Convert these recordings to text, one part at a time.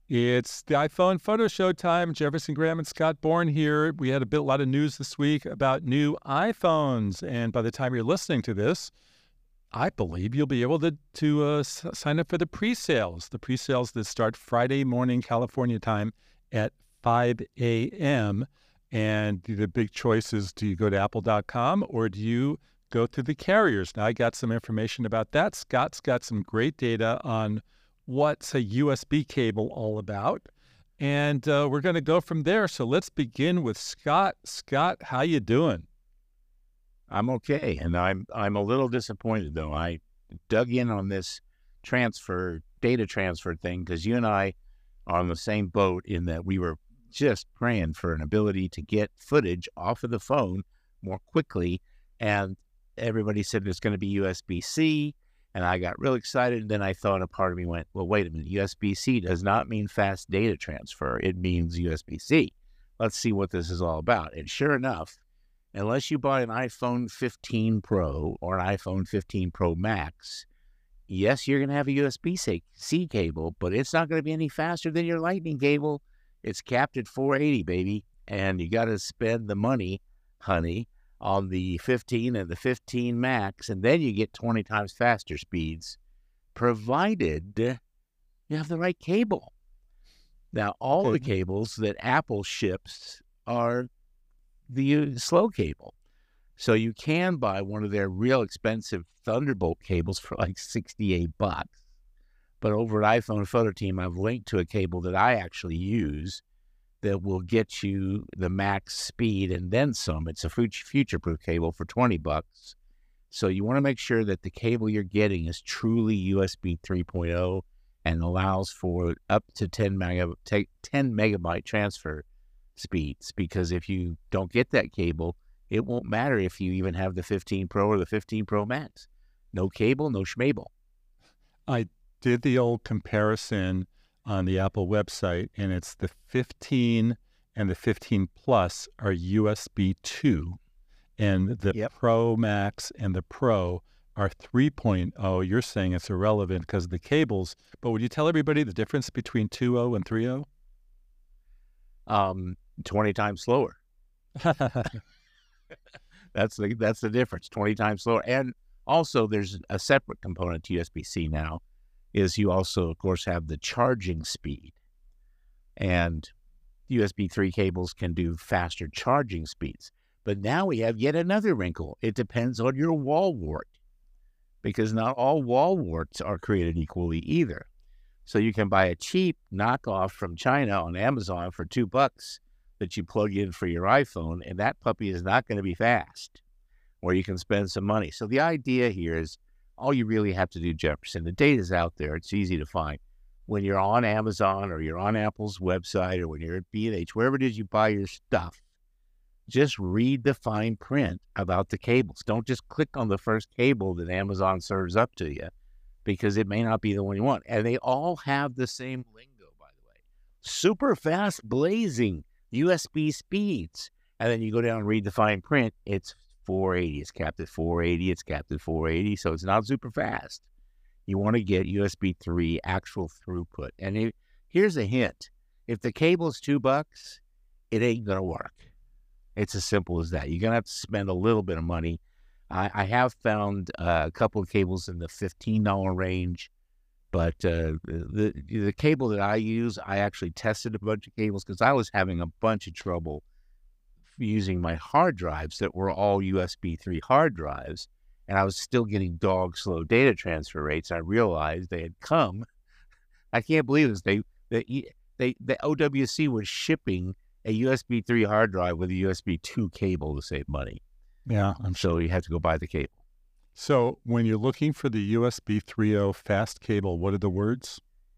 It's the iPhone Photo Show time. Jefferson Graham and Scott Bourne here. We had a lot of news this week about new iPhones, and by the time you're listening to this, I believe you'll be able to sign up for the pre-sales. The pre-sales that start Friday morning California time at 5 a.m. And the big choice is: do you go to Apple.com or do you go through the carriers? Now, I got some information about that. Scott's got some great data on what's a USB cable all about. And we're going to go from there. So let's begin with Scott. Scott, how you doing? I'm okay, and I'm a little disappointed though. I dug in on this data transfer thing, because you and I are on the same boat in that we were just praying for an ability to get footage off of the phone more quickly, and everybody said there's going to be USB-C, and I got real excited, and then I thought, a part of me went, well, wait a minute, USB-C does not mean fast data transfer, it means USB-C. Let's see what this is all about. And sure enough, unless you buy an iPhone 15 Pro or an iPhone 15 Pro Max, yes, you're going to have a USB-C cable, but it's not going to be any faster than your Lightning cable. It's capped at 480, baby, and you got to spend the money, honey, on the 15 and the 15 Max, and then you get 20 times faster speeds, provided you have the right cable. Now, all the cables that Apple ships are the slow cable. So you can buy one of their real expensive Thunderbolt cables for like $68. But over at iPhone Photo Team, I've linked to a cable that I actually use that will get you the max speed and then some. It's a future-proof cable for $20. So you want to make sure that the cable you're getting is truly USB 3.0 and allows for up to 10 megabyte transfer speeds, because if you don't get that cable, it won't matter if you even have the 15 Pro or the 15 Pro Max. No cable, no schmable. I did the old comparison on the Apple website, and it's the 15 and the 15 Plus are USB 2, and the Pro Max and the Pro are 3.0. You're saying it's irrelevant because of the cables, but would you tell everybody the difference between 2.0 and 3.0? 20 times slower. That's the difference, 20 times slower. And also there's a separate component to USB-C now, is you also, of course, have the charging speed. And USB 3 cables can do faster charging speeds. But now we have yet another wrinkle. It depends on your wall wart, because not all wall warts are created equally either. So you can buy a cheap knockoff from China on Amazon for $2 that you plug in for your iPhone, and that puppy is not going to be fast, or you can spend some money. So the idea here is, all you really have to do, Jefferson, the data's out there. It's easy to find. When you're on Amazon or you're on Apple's website or when you're at B&H, wherever it is you buy your stuff, just read the fine print about the cables. Don't just click on the first cable that Amazon serves up to you, because it may not be the one you want. And they all have the same lingo, by the way. Super fast blazing USB speeds. And then you go down and read the fine print. It's 480. It's capped at 480. It's capped at 480. So it's not super fast. You want to get USB 3 actual throughput. And here's a hint. If the cable's $2, it ain't going to work. It's as simple as that. You're going to have to spend a little bit of money. I have found a couple of cables in the $15 range, but the cable that I use, I actually tested a bunch of cables because I was having a bunch of trouble using my hard drives that were all USB 3 hard drives, and I was still getting dog slow data transfer rates. I realized they had come. I can't believe this. The OWC was shipping a USB 3 hard drive with a USB 2 cable to save money. Yeah, so you have to go buy the cable. So when you're looking for the USB 3.0 fast cable, what are the words?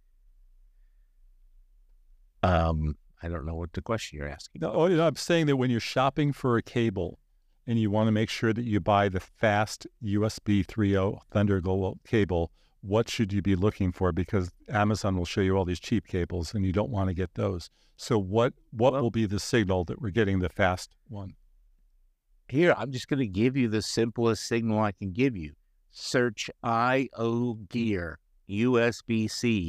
I don't know what the question you're asking. No, I'm saying that when you're shopping for a cable and you want to make sure that you buy the fast USB 3.0 Thunderbolt cable, what should you be looking for? Because Amazon will show you all these cheap cables and you don't want to get those. So what will be the signal that we're getting the fast one? Here, I'm just going to give you the simplest signal I can give you. Search IO Gear USB-C.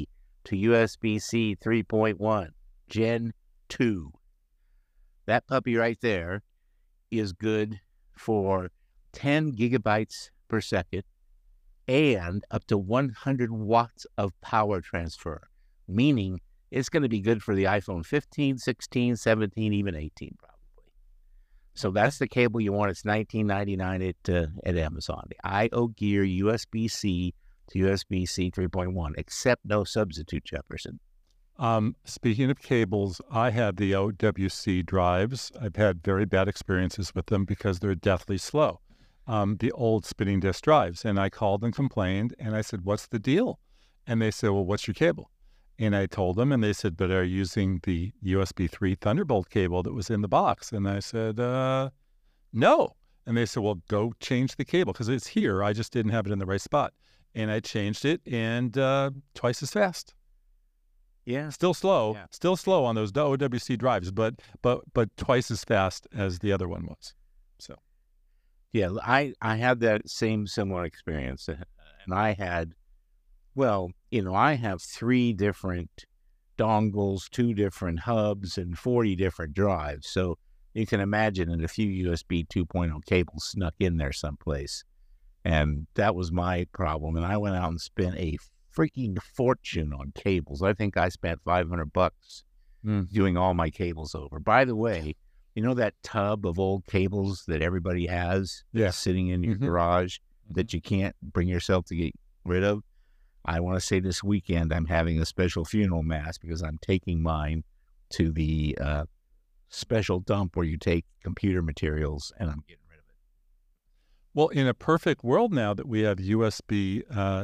to USB-C 3.1 Gen 2. That puppy right there is good for 10 gigabytes per second and up to 100 watts of power transfer, meaning it's going to be good for the iPhone 15, 16, 17, even 18 probably. So that's the cable you want. It's $19.99 at Amazon. The IO Gear USB-C to USB-C 3.1, except no substitute, Jefferson. Speaking of cables, I have the OWC drives. I've had very bad experiences with them because they're deathly slow. The old spinning disk drives. And I called and complained, and I said, what's the deal? And they said, well, what's your cable? And I told them, and they said, but are you using the USB 3 Thunderbolt cable that was in the box? And I said, no. And they said, well, go change the cable because it's here. I just didn't have it in the right spot. And I changed it, and twice as fast. Yeah. Still slow on those OWC drives, but twice as fast as the other one was. So, yeah, I had that similar experience, and I had, I have 3 different dongles, 2 different hubs, and 40 different drives. So you can imagine that a few USB 2.0 cables snuck in there someplace, and that was my problem. And I went out and spent a freaking fortune on cables. I think I spent $500 doing all my cables over. By the way, you know that tub of old cables that everybody has sitting in your garage that you can't bring yourself to get rid of? I want to say this weekend I'm having a special funeral mass because I'm taking mine to the special dump where you take computer materials, and I'm getting rid of it. Well, in a perfect world now that we have USB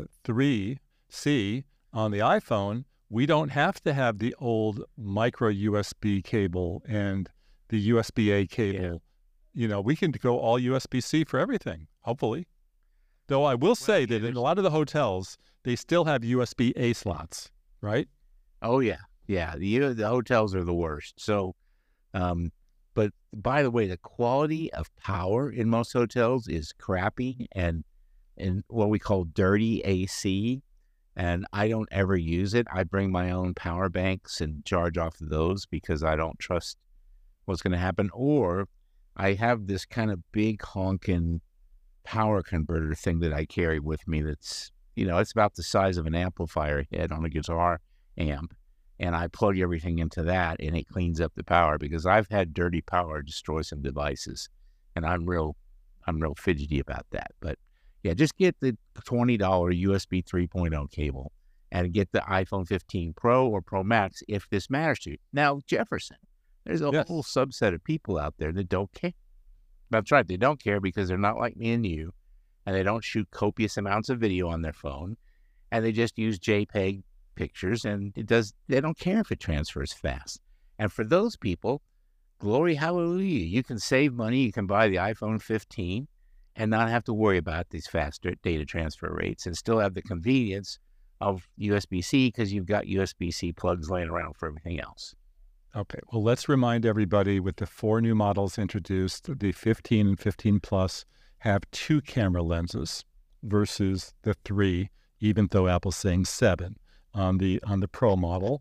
3C on the iPhone, we don't have to have the old micro USB cable and the USB-A cable. Yeah. We can go all USB-C for everything, hopefully. Though I will say that in a lot of the hotels, they still have USB-A slots, right? Oh, yeah. Yeah, the hotels are the worst. So, but by the way, the quality of power in most hotels is crappy and what we call dirty AC. And I don't ever use it. I bring my own power banks and charge off of those because I don't trust what's going to happen. Or I have this kind of big honking power converter thing that I carry with me that's, it's about the size of an amplifier head on a guitar amp. And I plug everything into that, and it cleans up the power because I've had dirty power destroy some devices, and I'm real fidgety about that. But yeah, just get the $20 USB 3.0 cable and get the iPhone 15 Pro or Pro Max if this matters to you. Now, Jefferson, there's a whole subset of people out there that don't care. That's right. They don't care because they're not like me and you, and they don't shoot copious amounts of video on their phone, and they just use JPEG pictures, and they don't care if it transfers fast. And for those people, glory hallelujah, you can save money. You can buy the iPhone 15 and not have to worry about these faster data transfer rates and still have the convenience of USB-C because you've got USB-C plugs laying around for everything else. Okay, well, let's remind everybody with the 4 new models introduced, the 15 and 15 Plus have 2 camera lenses versus the 3, even though Apple's saying 7 on the Pro model.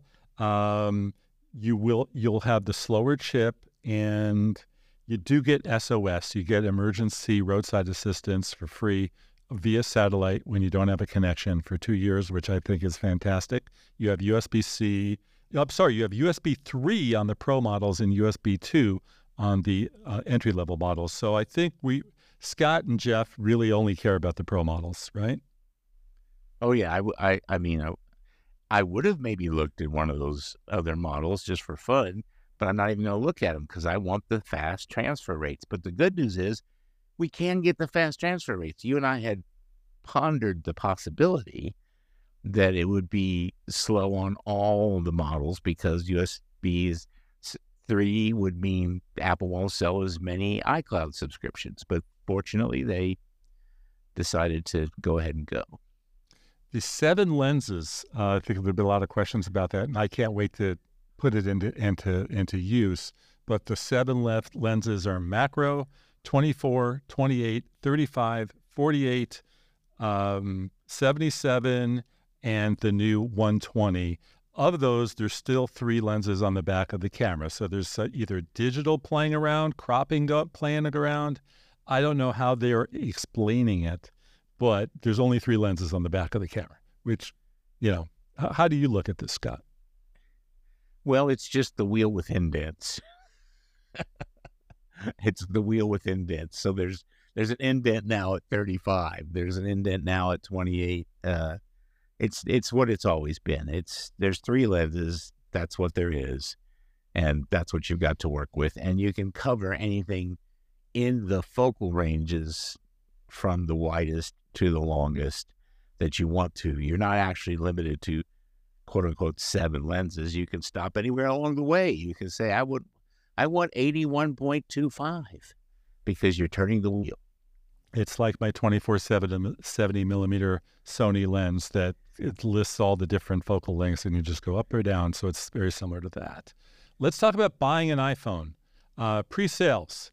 You'll have the slower chip, and you do get SOS. You get emergency roadside assistance for free via satellite when you don't have a connection for 2 years, which I think is fantastic. You have USB-C. You have USB 3 on the Pro models and USB 2 on the entry-level models. So I think Scott and Jeff really only care about the Pro models, right? Oh, yeah. I would have maybe looked at one of those other models just for fun, but I'm not even going to look at them because I want the fast transfer rates. But the good news is we can get the fast transfer rates. You and I had pondered the possibility that it would be slow on all the models because USB 3 would mean Apple won't sell as many iCloud subscriptions. But fortunately, they decided to go ahead and go. The 7 lenses, I think there'll be a lot of questions about that, and I can't wait to put it into use. But the 7 lenses are macro, 24, 28, 35, 48, 77, and the new 120. Of those, there's still 3 lenses on the back of the camera. So there's either digital playing around, cropping playing around. I don't know how they're explaining it, but there's only 3 lenses on the back of the camera, which, how do you look at this, Scott? Well, it's just the wheel with indents. It's the wheel with indents. So there's an indent now at 35. There's an indent now at 28. It's what it's always been. There's 3 lenses. That's what there is, and that's what you've got to work with. And you can cover anything in the focal ranges from the widest to the longest that you want to. You're not actually limited to quote unquote 7 lenses. You can stop anywhere along the way. You can say, I want 81.25 because you're turning the wheel. It's like my 24-70 millimeter Sony lens that it lists all the different focal lengths and you just go up or down. So it's very similar to that. Let's talk about buying an iPhone. Pre-sales,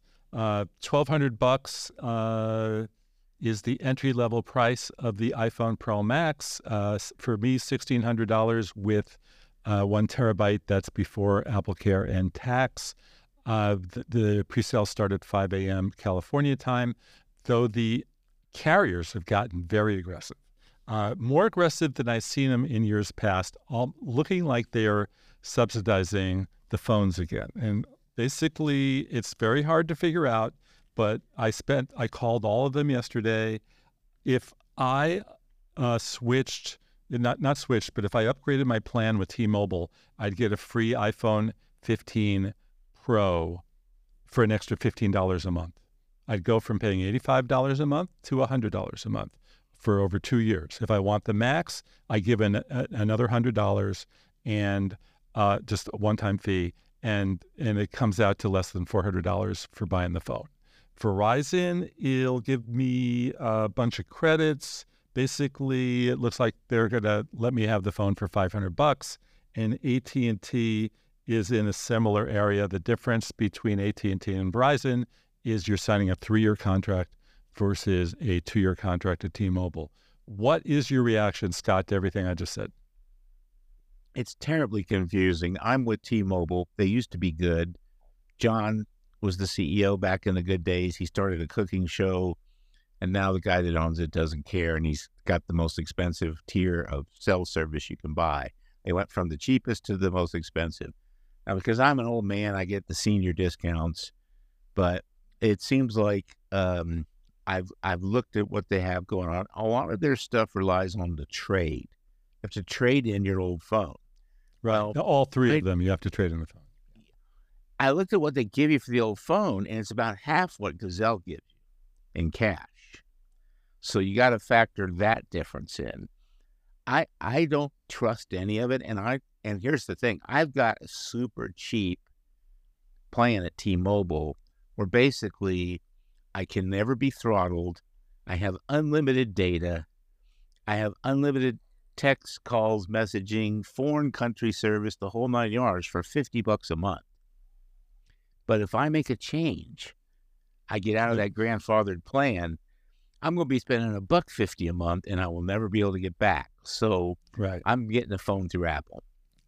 $1,200 is the entry-level price of the iPhone Pro Max. For me, $1,600 with 1 terabyte. That's before AppleCare and tax. The pre-sale started 5 a.m. California time, though the carriers have gotten very aggressive. More aggressive than I've seen them in years past, all looking like they are subsidizing the phones again. And basically, it's very hard to figure out, but I called all of them yesterday. If I not switched, but if I upgraded my plan with T-Mobile, I'd get a free iPhone 15 Pro for an extra $15 a month. I'd go from paying $85 a month to $100 a month for over 2 years. If I want the Max, I give another $100 and just a one-time fee, and it comes out to less than $400 for buying the phone. Verizon, it'll give me a bunch of credits. Basically, it looks like they're going to let me have the phone for $500, and AT&T is in a similar area. The difference between AT&T and Verizon is you're signing a 3-year contract versus a 2-year contract at T-Mobile. What is your reaction, Scott, to everything I just said? It's terribly confusing. I'm with T-Mobile. They used to be good. John was the CEO back in the good days. He started a cooking show, and now the guy that owns it doesn't care, and he's got the most expensive tier of cell service you can buy. They went from the cheapest to the most expensive. Now, because I'm an old man, I get the senior discounts, but it seems like I've looked at what they have going on. A lot of their stuff relies on the trade. You have to trade in your old phone. Right. Well, all 3 of them, you have to trade in the phone. I looked at what they give you for the old phone, and it's about half what Gazelle gives you in cash. So you got to factor that difference in. I don't trust any of it, and here's the thing: I've got a super cheap plan at T-Mobile where basically I can never be throttled. I have unlimited data. I have unlimited text, calls, messaging, foreign country service, the whole 9 yards for $50 a month. But if I make a change, I get out of that grandfathered plan, I'm going to be spending $150 a month, and I will never be able to get back. So right. I'm getting a phone through Apple.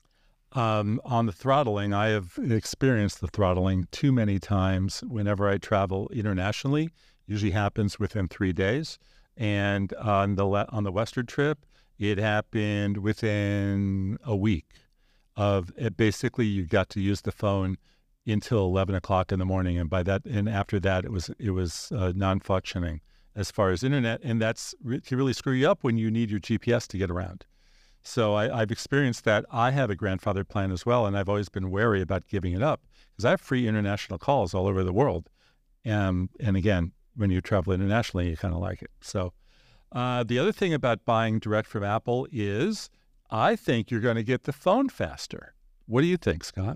On the throttling, I have experienced the throttling too many times whenever I travel internationally. Usually happens within 3 days. And on the Western trip, it happened within a week of it. Basically, you got to use the phone until 11 o'clock in the morning. And after that, it was non-functioning as far as internet. And can really screw you up when you need your GPS to get around. So I've experienced that. I have a grandfathered plan as well, and I've always been wary about giving it up because I have free international calls all over the world. And again, when you travel internationally, you kind of like it. So the other thing about buying direct from Apple is I think you're going to get the phone faster. What do you think, Scott?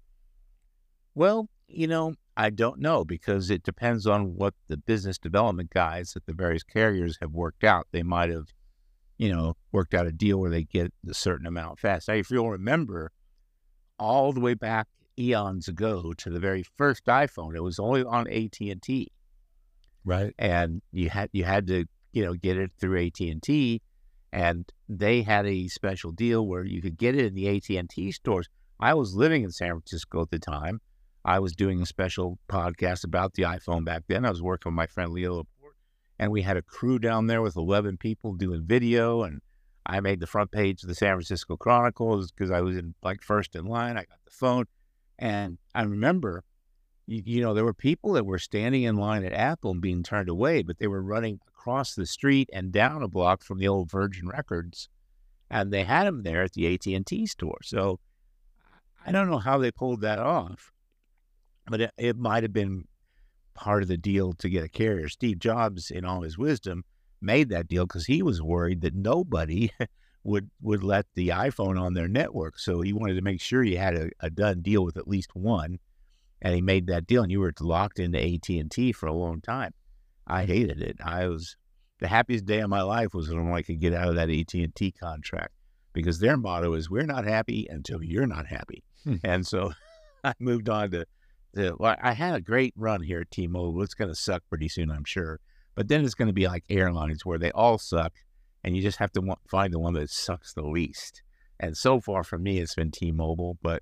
Well, I don't know because it depends on what the business development guys at the various carriers have worked out. They might have worked out a deal where they get a certain amount fast. Now, if you'll remember, all the way back eons ago to the very first iPhone, it was only on AT&T. Right. And you had to, get it through AT&T, and they had a special deal where you could get it in the AT&T stores. I was living in San Francisco at the time. I was doing a special podcast about the iPhone back then. I was working with my friend Leo Laporte, and we had a crew down there with 11 people doing video, and I made the front page of the San Francisco Chronicle because I was in first in line. I got the phone, and I remember, there were people that were standing in line at Apple and being turned away, but they were running across the street and down a block from the old Virgin Records, and they had them there at the AT&T store. So I don't know how they pulled that off, but it might have been part of the deal to get a carrier. Steve Jobs, in all his wisdom, made that deal because he was worried that nobody would let the iPhone on their network. So he wanted to make sure you had a done deal with at least one, and he made that deal, and you were locked into AT&T for a long time. I hated it. The happiest day of my life was when I could get out of that AT&T contract, because their motto is, we're not happy until you're not happy. And so I moved on to I had a great run here at T-Mobile. It's going to suck pretty soon, I'm sure. But then it's going to be like airlines where they all suck, and you just have to find the one that sucks the least. And so far for me, it's been T-Mobile. But,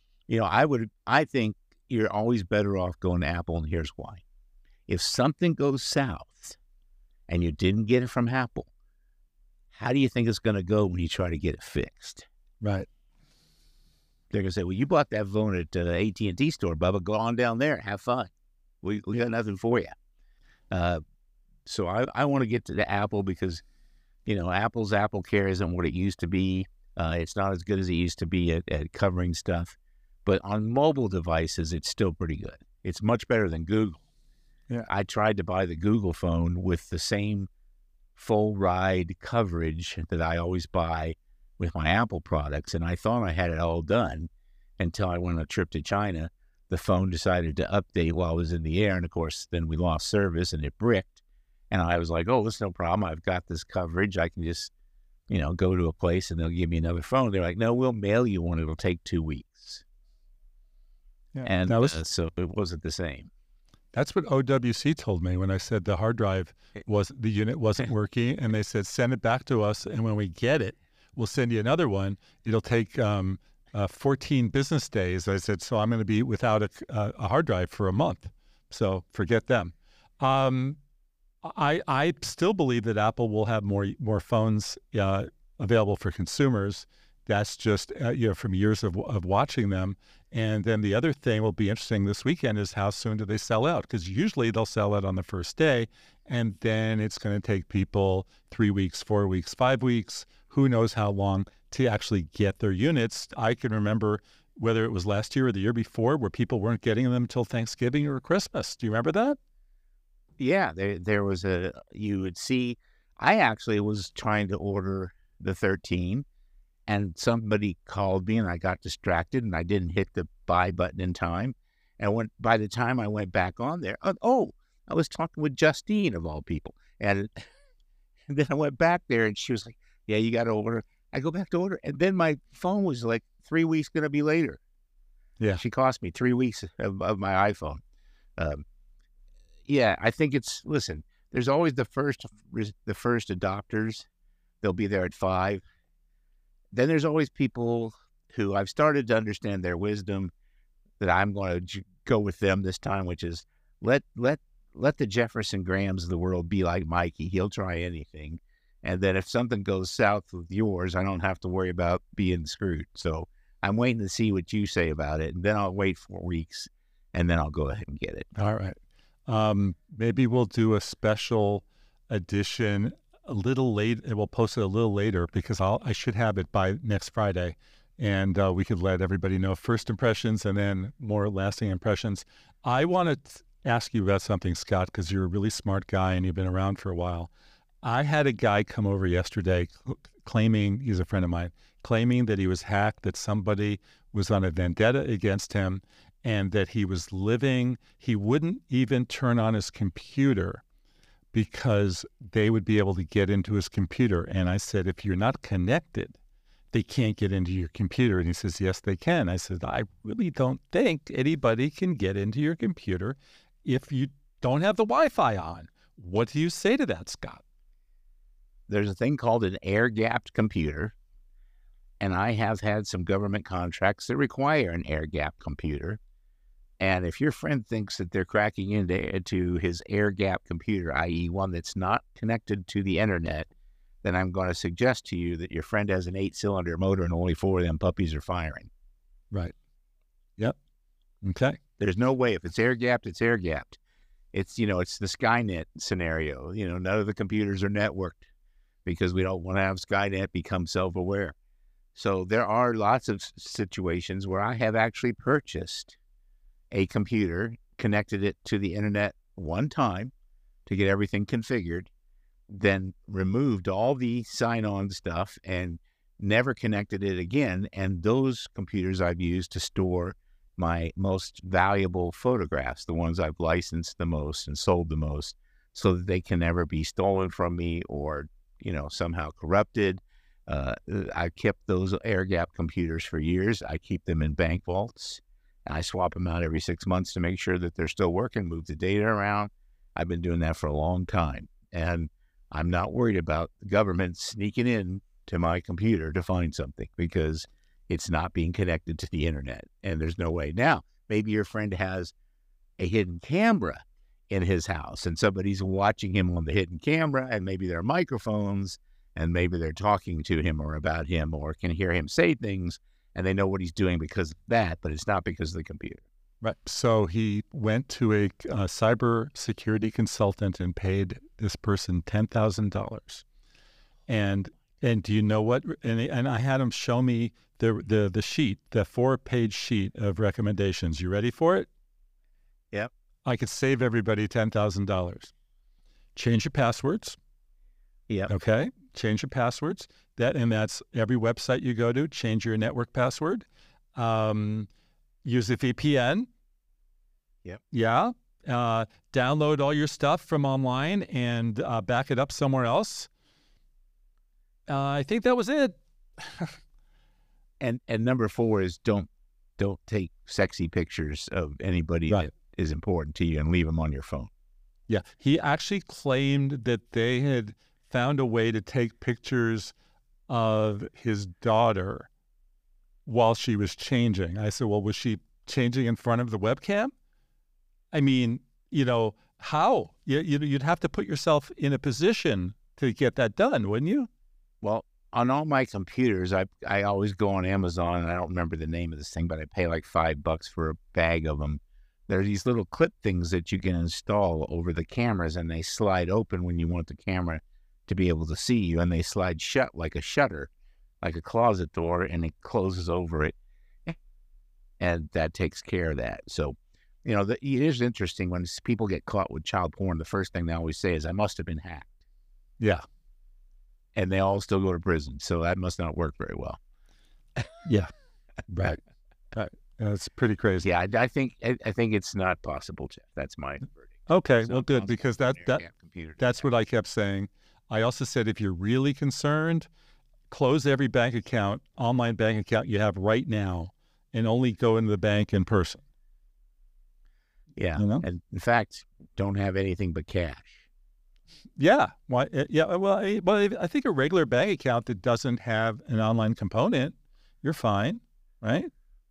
I think you're always better off going to Apple, and here's why. If something goes south and you didn't get it from Apple, how do you think it's going to go when you try to get it fixed? Right. They're going to say, well, you bought that phone at the AT&T store, Bubba. Go on down there. Have fun. We got nothing for you. So I want to get to the Apple because, Apple's Apple Care isn't what it used to be. It's not as good as it used to be at covering stuff. But on mobile devices, it's still pretty good. It's much better than Google. Yeah. I tried to buy the Google phone with the same full ride coverage that I always buy with my Apple products, and I thought I had it all done until I went on a trip to China. The phone decided to update while I was in the air, and of course, then we lost service and it bricked. And I was like, oh, that's no problem. I've got this coverage. I can just, go to a place and they'll give me another phone. They're like, no, we'll mail you one. It'll take 2 weeks. Yeah. And so it wasn't the same. That's what OWC told me when I said the hard drive the unit wasn't working, and they said, send it back to us, and when we get it, we'll send you another one. It'll take 14 business days. I said, so I'm going to be without a hard drive for a month. So forget them. I still believe that Apple will have more phones available for consumers. That's just from years of watching them. And then the other thing will be interesting this weekend is how soon do they sell out? Because usually they'll sell out on the first day, and then it's going to take people 3 weeks, 4 weeks, 5 weeks, who knows how long to actually get their units. I can remember whether it was last year or the year before where people weren't getting them until Thanksgiving or Christmas. Do you remember that? Yeah, there was you would see, I actually was trying to order the 13, and somebody called me and I got distracted and I didn't hit the buy button in time. And by the time I went back on there, I was talking with Justine of all people. And then I went back there and she was like, yeah, you got to order. I go back to order. And then my phone was like 3 weeks going to be later. Yeah. She cost me 3 weeks of my iPhone. Yeah, I think listen, there's always the first adopters. They'll be there at 5. Then there's always people who I've started to understand their wisdom, that I'm going to go with them this time, which is let the Jefferson Grahams of the world be like Mikey. He'll try anything. And then if something goes south with yours, I don't have to worry about being screwed. So I'm waiting to see what you say about it. And then I'll wait 4 weeks, and then I'll go ahead and get it. All right. Maybe we'll do a special edition a little late, and we'll post it a little later because I should have it by next Friday, and we could let everybody know first impressions and then more lasting impressions. I want to ask you about something, Scott, because you're a really smart guy and you've been around for a while. I had a guy come over yesterday claiming, he's a friend of mine, claiming that he was hacked, that somebody was on a vendetta against him, and that he wouldn't even turn on his computer because they would be able to get into his computer. And I said, if you're not connected, they can't get into your computer. And he says, yes, they can. I said, I really don't think anybody can get into your computer if you don't have the Wi-Fi on. What do you say to that, Scott? there's a thing called an air-gapped computer, and I have had some government contracts that require an air-gapped computer. And if your friend thinks that they're cracking into his air-gapped computer, i.e. one that's not connected to the internet, then I'm going to suggest to you that your friend has an 8-cylinder motor and only 4 of them puppies are firing. Right. Yep. Okay. There's no way. If it's air-gapped, it's air-gapped. It's, it's the Skynet scenario. None of the computers are networked because we don't want to have Skynet become self-aware. So there are lots of situations where I have actually purchased a computer, connected it to the internet one time to get everything configured, then removed all the sign-on stuff and never connected it again. And those computers I've used to store my most valuable photographs, the ones I've licensed the most and sold the most, so that they can never be stolen from me or, somehow corrupted. I kept those air-gapped computers for years. I keep them in bank vaults. I swap them out every 6 months to make sure that they're still working, move the data around. I've been doing that for a long time. And I'm not worried about the government sneaking in to my computer to find something because it's not being connected to the internet. And there's no way. Now, maybe your friend has a hidden camera in his house and somebody's watching him on the hidden camera, and maybe there are microphones and maybe they're talking to him or about him or can hear him say things, and they know what he's doing because of that, but it's not because of the computer. Right. So he went to a cyber security consultant and paid this person $10,000. And do you know what? And I had him show me the sheet, the 4-page sheet of recommendations. You ready for it? Yep. I could save everybody $10,000. Change your passwords. Yep. Okay. Change your passwords. That's every website you go to. Change your network password. Use a VPN. Yep. Yeah. Download all your stuff from online and back it up somewhere else. I think that was it. And number 4 is don't take sexy pictures of anybody Right. that is important to you and leave them on your phone. Yeah. He actually claimed that they had found a way to take pictures of his daughter while she was changing. I said, well, was she changing in front of the webcam? I mean, how? You'd have to put yourself in a position to get that done, wouldn't you? Well, on all my computers, I always go on Amazon, and I don't remember the name of this thing, but I pay like $5 for a bag of them. There are these little clip things that you can install over the cameras, and they slide open when you want the camera to be able to see you, and they slide shut like a shutter, like a closet door, and it closes over it, and that takes care of that. So, it is interesting when people get caught with child porn, the first thing they always say is, I must have been hacked. Yeah. And they all still go to prison, so that must not work very well. Yeah. Right. That's pretty crazy. Yeah, I think it's not possible, Jeff. That's my verdict. Okay, well, good, because that's what I kept saying. I also said, if you're really concerned, close every bank account, online bank account you have right now, and only go into the bank in person. Yeah, and in fact, don't have anything but cash. Yeah. Why? Yeah. Well, I think a regular bank account that doesn't have an online component, you're fine, right?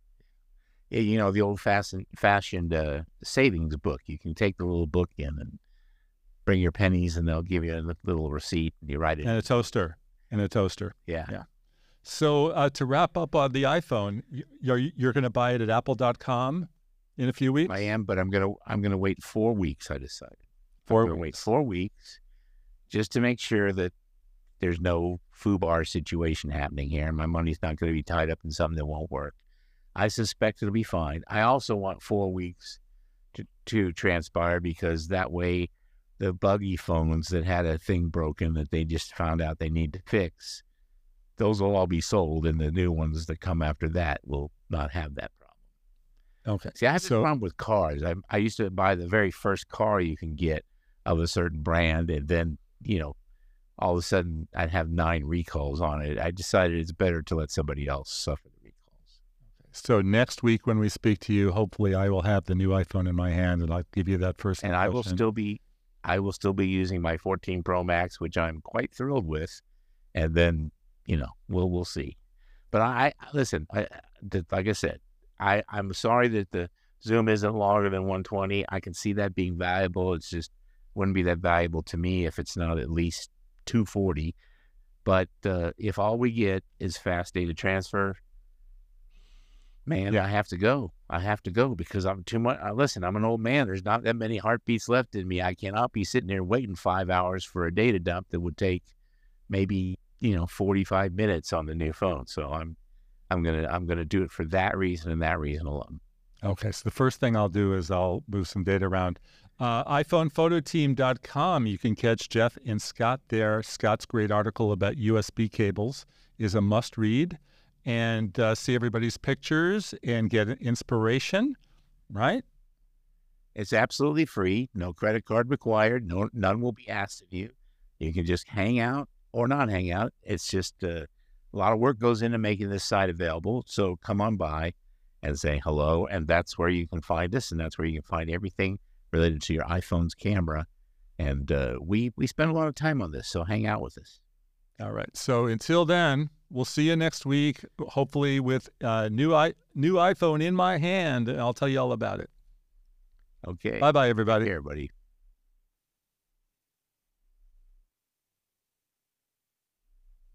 Yeah, the old-fashioned savings book. You can take the little book in and bring your pennies, and they'll give you a little receipt, and you write it. And a toaster. Yeah. So to wrap up on the iPhone, you're going to buy it at Apple.com in a few weeks? I am, but I'm gonna wait 4 weeks. I decided. 4 weeks. Wait 4 weeks, just to make sure that there's no FUBAR situation happening here. My money's not going to be tied up in something that won't work. I suspect it'll be fine. I also want 4 weeks to transpire, because that way the buggy phones that had a thing broken that they just found out they need to fix, those will all be sold, and the new ones that come after that will not have that problem. Okay. See, I have a problem with cars. I used to buy the very first car you can get of a certain brand, and then, all of a sudden I'd have 9 recalls on it. I decided it's better to let somebody else suffer the recalls. So next week when we speak to you, hopefully I will have the new iPhone in my hand, and I'll give you that first And impression. I will still be I will still be using my 14 Pro Max, which I'm quite thrilled with. And then, we'll see. But listen, like I said, I'm sorry that the Zoom isn't longer than 120. I can see that being valuable. It's just wouldn't be that valuable to me if it's not at least 240. But if all we get is fast data transfer, man, I have to go. I have to go because I'm too much. Listen, I'm an old man. There's not that many heartbeats left in me. I cannot be sitting there waiting 5 hours for a data dump that would take maybe 45 minutes on the new phone. So I'm gonna do it for that reason and that reason alone. Okay, so the first thing I'll do is I'll move some data around. iPhonePhotoTeam.com. You can catch Jeff and Scott there. Scott's great article about USB cables is a must read, and see everybody's pictures and get an inspiration, right? It's absolutely free. No credit card required. None will be asked of you. You can just hang out or not hang out. It's just a lot of work goes into making this site available. So come on by and say hello, and that's where you can find us, and that's where you can find everything related to your iPhone's camera. And we spend a lot of time on this, so hang out with us. All right. So until then, we'll see you next week, hopefully with new iPhone in my hand, and I'll tell you all about it. Okay. Bye-bye, everybody. Hey, everybody.